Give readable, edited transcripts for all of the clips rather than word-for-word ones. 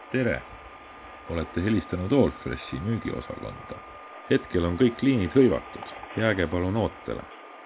Tere! Olete helistanud Allfreshi müügiosakonda. Hetkel on kõik liinid hõivatud. Jääge palun ootele.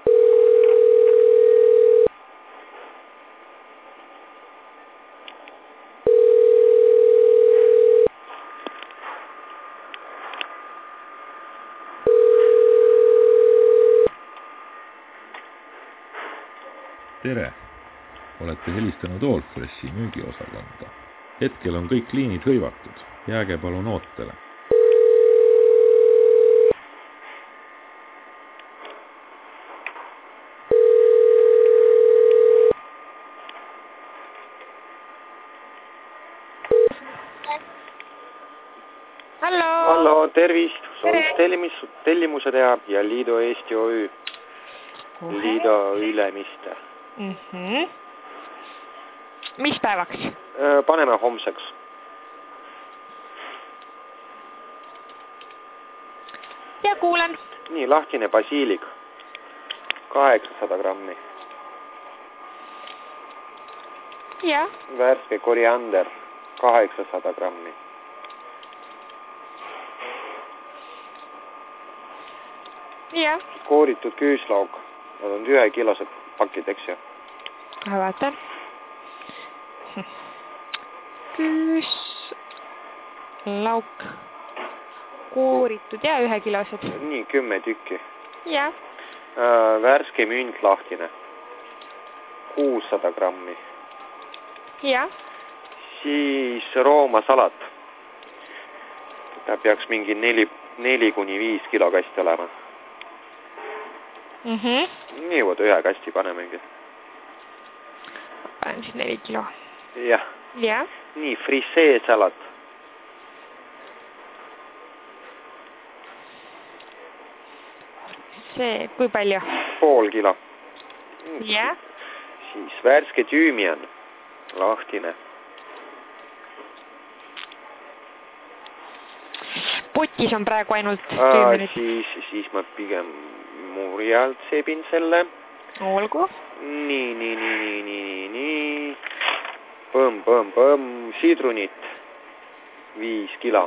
Tere! Olete helistanud Allfreshi müügiosakonda. Hetkel on kõik liinid hõivatud. Jääge palun ootele. Hallo, tervist. Soovin tellimuse teha ja Liido Eesti OÜ. Liido Ülemiste. Mis päevaks? Paneme homseks. Ja kuulen. Nii, lahtine basiilik. 800 grammi. Ja. Värske koriander. 800 grammi. Ja. Kooritud küüslauk. Nad on 1 kilosed pakid, eks ju? Kohe vaatan. Küüslauk. Kooritud ja 1 kilosed. Nii, 10 tükki. Ja. Värske münt lahtine. 600 grammi. Ja. Siis Rooma salat. Ta peaks mingi 4-5 kilo kasti olema. Nii, võta 1 kasti panemegi. Panen siis 4 kilo. Jah. Ja. Nii, frisee salat. See, kui palju? Pool kilo. Ja. Siis värske tüümian. Lahtine. Potis on praegu ainult tüüminid. Siis ma pigem murjalt sebin selle. Olgu. Nii. Põmm. Sidrunit. 5 kilo.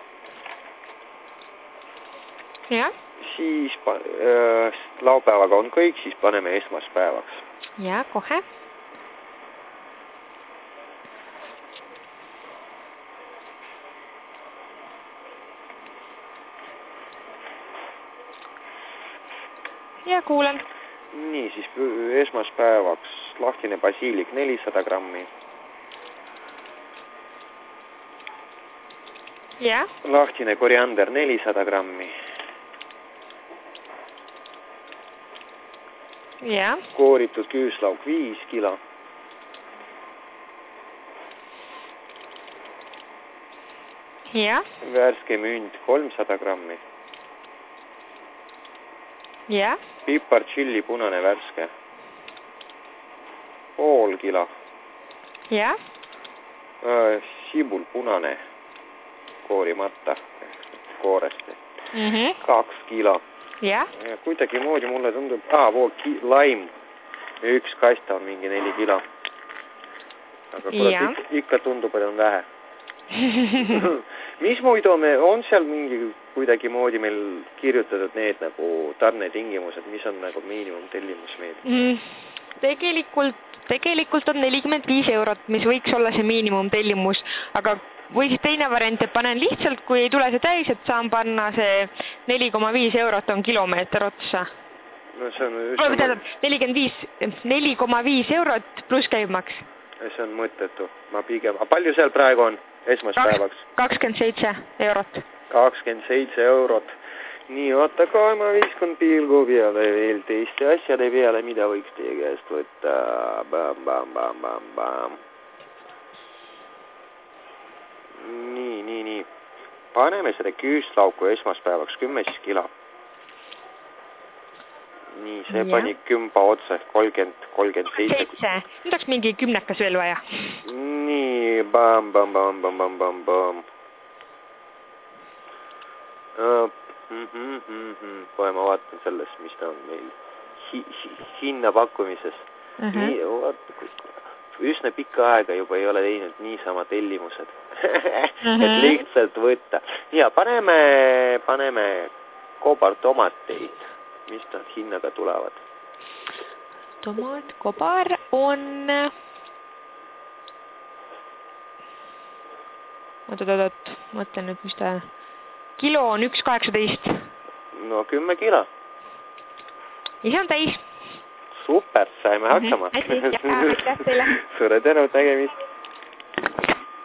Ja. Siis laupäevaga on kõik, siis paneme esmaspäevaks. Ja, kohe. Ja kuulen. Nii, siis esmaspäevaks lahtine basiilik 400 grammi. Ja. Lahtine koriander 400 grammi. Ja. Kooritud küüslauk 5 kilo. Ja. Värske münt 300 grammi. Ja. Pipar tšilli punane värske. Pool kilo. Ja. Sibul punane. Koorimata. Koorest. 2 kilo. Ja. Kuidagi moodi mulle tundub... laim. 1 kast on mingi 4 kilo. Aga kurat, ikka tundub, et on vähe. Mis muidu on seal mingi kuidagi moodi meil kirjutatud need nagu tarnetingimused, mis on nagu miinimumtellimus meil? Tegelikult on 45 €, mis võiks olla see miinimumtellimus, aga või siis teine variant, et panen lihtsalt, kui ei tule see täis, et saan panna see 4,5 € on kilomeeter otsa. No see on... 4,5 € pluss käibemaks. See on mõttetu. Ma pigem... A palju seal praegu on esmaspäevaks? 27 €. 27 €. Nii, oota ka, ma viskun pilgu peale veel teiste asjade peale, mida võiks teie käest võtta. Bam. Nii. Paneme seda küüslauku esmaspäevaks 10 kilo. Nii, see pani 10 otsa, 37. Nüüd oleks mingi 10 veel vaja. Nii, bam. Kohe ma vaatan sellest, mis ta on meil hinnapakkumises. Nii, vaata, üsna pikka aega juba ei ole teinud niisama tellimused. Et lihtsalt võtta. Ja paneme kobartomateid. Mis nad hinnaga tulevad? Tomat, kobar on... Oot, mõtlen nüüd, mis ta... Kilo on 1,18. No 10 kilo. Ja see on täis. Super, saime hakkama. Aitäh teile. Suure tänu, nägemist.